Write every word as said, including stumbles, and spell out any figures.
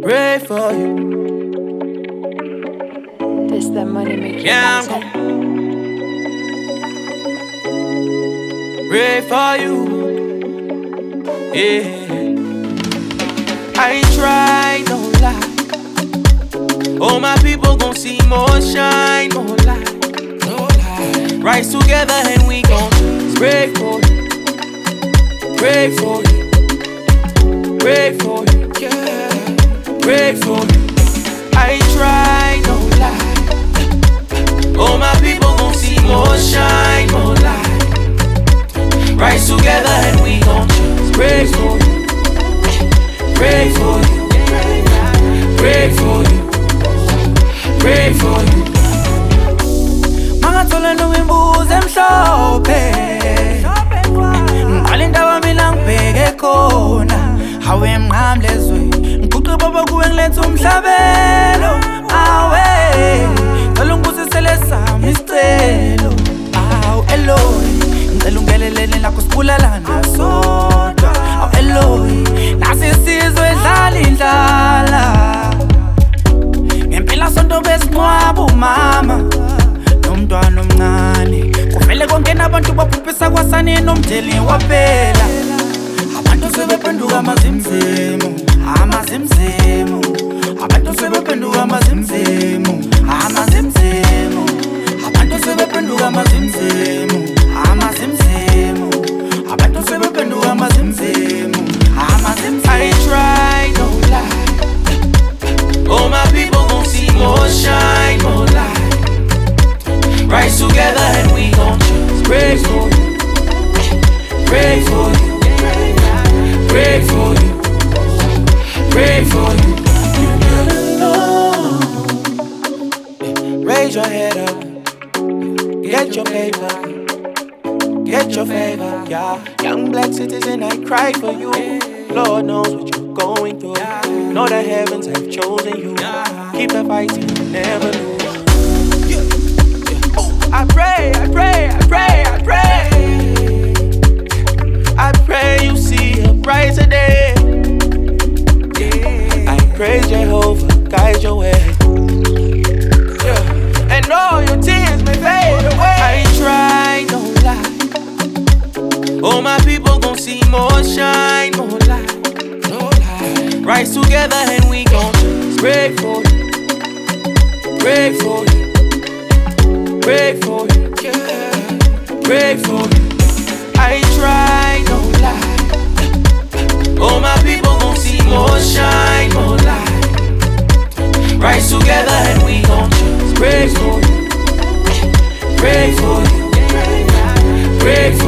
Pray for you. This that money making. Yeah, I'm pray for you. Yeah. I try, no lie. All my people gon' see more shine, more light. No lie. Rise together and we gon' pray for you. Pray for you. Pray for you. Yeah. Pray for you. I try, no lie. All my people gon' see more shine, more light. Rise together and we gon' pray for you. Pray for you. Pray for you. Pray for you. Mangathola nomimbuzo emhlophe. Ngalinda wami la ngibheke khona. Hawe emnqamlezwe. Ngiquqe baba kuwe ngilethe umhlabelo. Awe. Ngicela ungibusisele sami isicelo. Awu Eloyi. Ngicela ungelelele lakho sibulalana sodwa. Awu Eloyi. Nasi isizwe edlala indlala. Ngempela sonto besinqwaba umama nomntwana omncane. Kumele kongena abantu babhubhisa kwasane nomdeli waphela. Abantu sebephenduka amazimzimu, amazimzimu. Abantu sebephenduka amazimzimu, amazimzimu. Abantu sebephenduka amazimzimu, amazimzimu. Abantu sebephenduka amazimzimu, amazimzimu. I try, no lie. All my people gon' see more shine, more light. Rise together and we gon' pray for you. Pray for you. Pray for you. Pray for you. You never know. Raise your head up. Get your paper. Get your favor, yeah. Young black citizen, I cry for you. Lord knows what you're going through. Know the heavens have chosen you. Keep the fighting, never lose. I pray, I pray, I pray, I pray. I pray you see a brighter day. I pray Jehovah guide your way. And all your tears may fade away. I try, no lie. All my people gon' see more shine, more light. No lie. Rise together and we gon' pray for you. Pray for you. Pray for you. Yeah. Pray for you. I try, no lie. All my people gon' see more shine, more light. Rise together and we gon' pray for you. Pray for you. Pray for you.